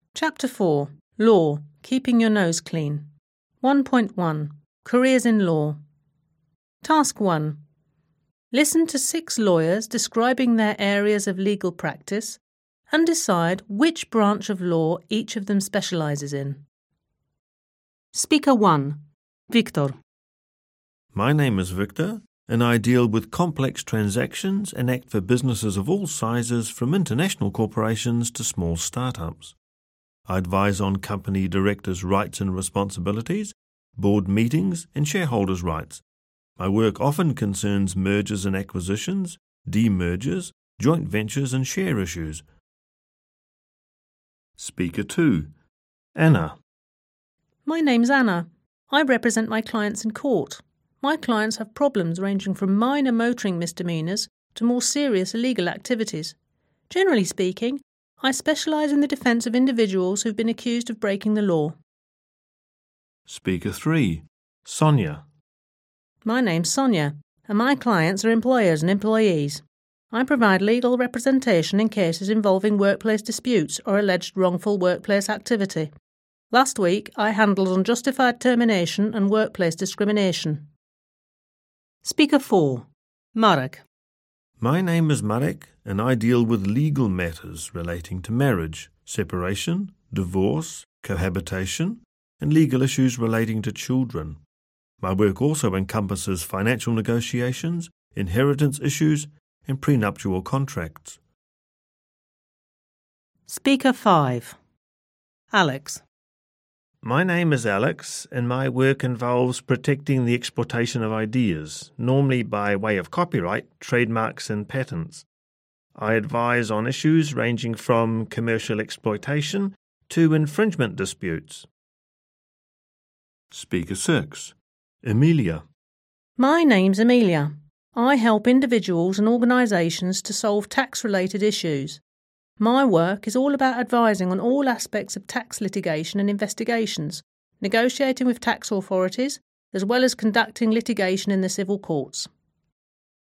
Chapter 4. Law. Keeping your nose clean. 1.1. Careers in Law. Task 1. Listen to 6 lawyers describing their areas of legal practice and decide which branch of law each of them specialises in. Speaker 1. Victor. My name is Victor, and I deal with complex transactions and act for businesses of all sizes, from international corporations to small startups. I advise on company directors' rights and responsibilities, board meetings, and shareholders' rights. My work often concerns mergers and acquisitions, demergers, joint ventures, and share issues. Speaker 2. Anna. My name's Anna. I represent my clients in court. My clients have problems ranging from minor motoring misdemeanours to more serious illegal activities. Generally speaking, I specialise in the defence of individuals who've been accused of breaking the law. Speaker 3. Sonia. My name's Sonia, and my clients are employers and employees. I provide legal representation in cases involving workplace disputes or alleged wrongful workplace activity. Last week, I handled unjustified termination and workplace discrimination. Speaker 4. Marek. My name is Marek, and I deal with legal matters relating to marriage, separation, divorce, cohabitation, and legal issues relating to children. My work also encompasses financial negotiations, inheritance issues, and prenuptial contracts. Speaker 5. Alex. My name is Alex, and my work involves protecting the exploitation of ideas, normally by way of copyright, trademarks, and patents. I advise on issues ranging from commercial exploitation to infringement disputes. Speaker 6. Emilia. My name's Amelia. I help individuals and organisations to solve tax-related issues. My work is all about advising on all aspects of tax litigation and investigations, negotiating with tax authorities, as well as conducting litigation in the civil courts.